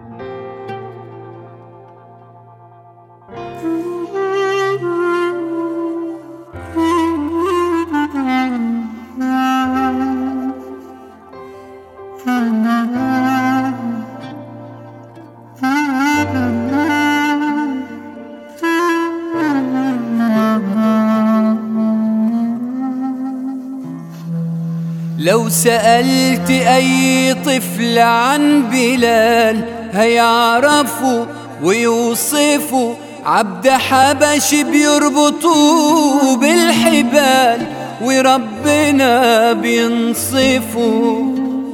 لو سألت أي طفل عن بلال هيعرفوا ويوصفوا عبد حبش بيربطوه بالحبال وربنا بينصفه.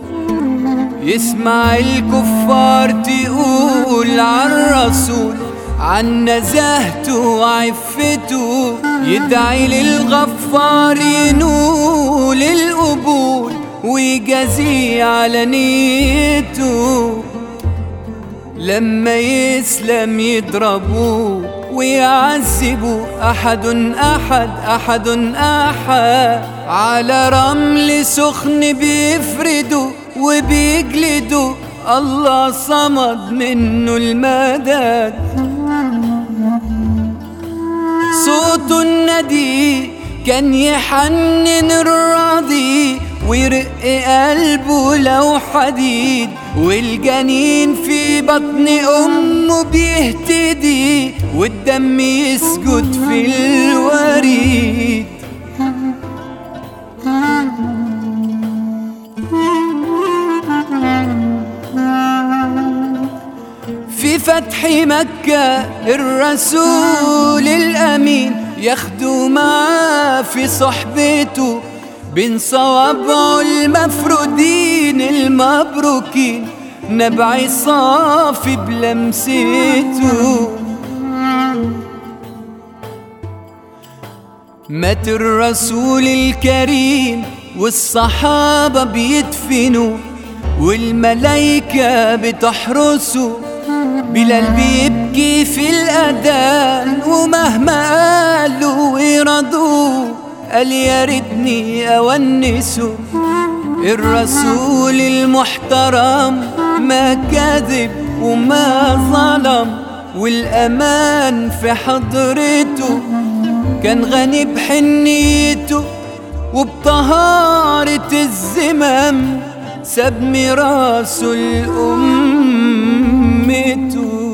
يسمع الكفار تقول عالرسول عن نزاهته وعفته، يدعي للغفار ينول القبول ويجازيه على نيته. لما يسلم يضربوه ويعذبوا أحد أحد أحد أحد، على رمل سخن بيفردوا وبيجلدوا، الله صمد منه المدد. صوت الندي كان يحنن الراضي ويرق قلبه لو حديد، والجنين في بطن أمه بيهتدي والدم يسجد في الوريد. في فتح مكة الرسول الأمين ياخدوا معاه في صحبته بين صوابعه المفرودين المبروكين، نبع صافي بلمسته. مات الرسول الكريم والصحابة بيدفنوا والملايكة بتحرسه، بلال بيبكي في الأذان ومهما قالوا ويرضوه قال يا ريتني أونسه. الرسول المحترم ما كذب وما ظلم، والأمان في حضرته كان غني بحنيته وبطهارة الزمام، ساب ميراثه لأمته.